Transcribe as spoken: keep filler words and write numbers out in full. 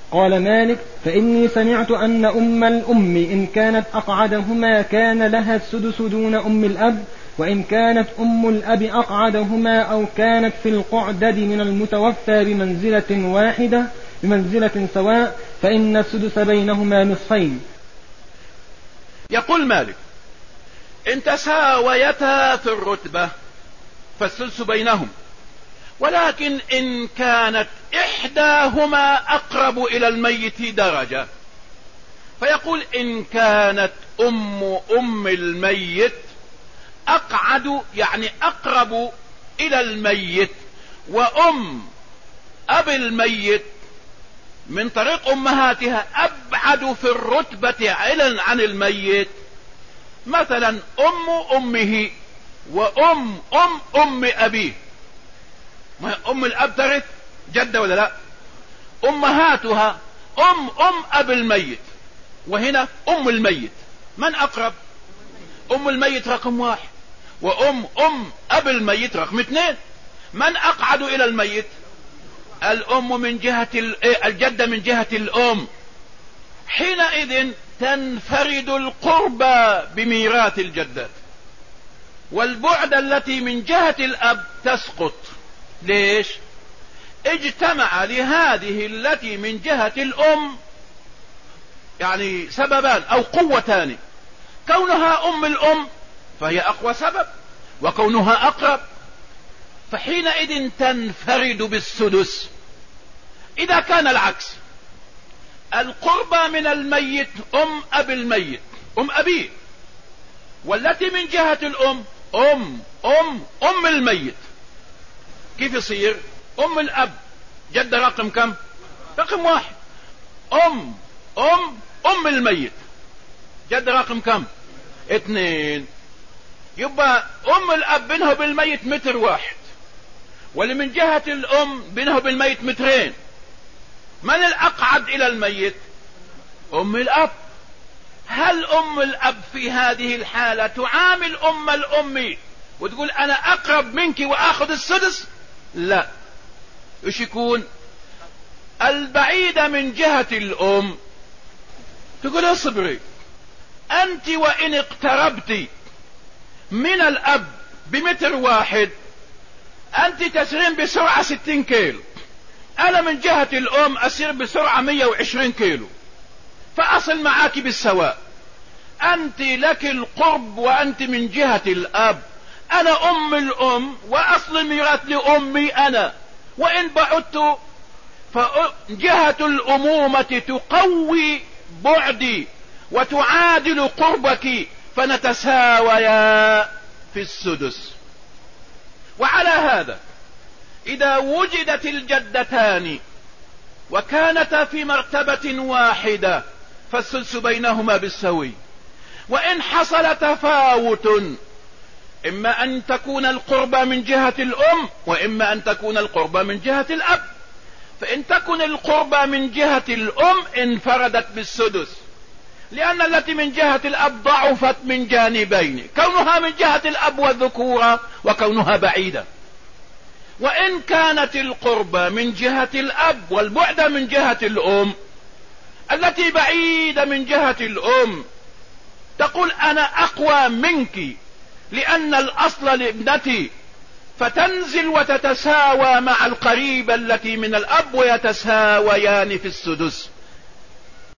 قال مالك: فإني سمعت أن أم الأم إن كانت أقعدهما كان لها السدس دون أم الأب، وإن كانت أم الأب أقعدهما أو كانت في القعدد من المتوفى بمنزلة واحدة بمنزلة سواء فإن السدس بينهما نصفين. يقول مالك: إن تساويتا في الرتبة فالسدس بينهم، ولكن إن كانت إحداهما أقرب إلى الميت درجة، فيقول: إن كانت أم أم الميت أقعد يعني أقرب إلى الميت، وأم أب الميت من طريق أمهاتها أبعد في الرتبة علما عن الميت، مثلا أم أمه وأم أم أم أبيه، أم الأب ترث جدة ولا لا؟ أمهاتها أم أم أب الميت، وهنا أم الميت من أقرب؟ أم الميت رقم واحد، وأم أم أب الميت رقم اثنين. من أقعد إلى الميت؟ الأم من جهة الجدة من جهة الأم. حينئذ تنفرد القربى بميراث الجدات، والبعد التي من جهة الأب تسقط. ليش؟ اجتمع لهذه التي من جهة الأم يعني سببان أو قوتان: كونها أم الأم فهي أقوى سبب، وكونها أقرب، فحينئذ تنفرد بالسدس. إذا كان العكس، القربى من الميت أم أب الميت أم أبيه، والتي من جهة الأم أم أم أم الميت، كيف يصير؟ أم الأب جد رقم كم؟ رقم واحد. أم أم أم الميت جد رقم كم؟ اثنين. يبقى أم الأب بينه بالميت متر واحد، واللي من جهة الأم بينه بالميت مترين. من الأقعد إلى الميت؟ أم الأب. هل أم الأب في هذه الحالة تعامل أم الأم وتقول أنا أقرب منك وأخذ السدس؟ لا. إيش يكون؟ البعيدة من جهة الأم تقول اصبري، أنت وإن اقتربت من الأب بمتر واحد أنت تسيرين بسرعة ستين كيلو، أنا من جهة الأم أسير بسرعة مية وعشرين كيلو، فأصل معاك بالسواء. أنت لك القرب وأنت من جهة الأب، أنا أم الأم وأصل الميراث لأمي أنا، وإن بعدت فجهة الأمومة تقوي بعدي وتعادل قربك، فنتساويا في السدس. وعلى هذا إذا وجدت الجدتان وكانتا في مرتبة واحدة فالسدس بينهما بالسوي. وإن حصل تفاوت، إما أن تكون القربى من جهة الأم وإما أن تكون القربى من جهة الأب، فإن تكن القربى من جهة الأم انفردت بالسدس، لأن التي من جهة الأب ضعفت من جانبين، كونها من جهة الأب والذكورة وكونها بعيدة. وإن كانت القربى من جهة الأب والبعد من جهة الأم، التي بعيدة من جهة الأم تقول أنا أقوى منك لأن الأصل لابنتي، فتنزل وتتساوى مع القريبة التي من الأب ويتساويان في السدس.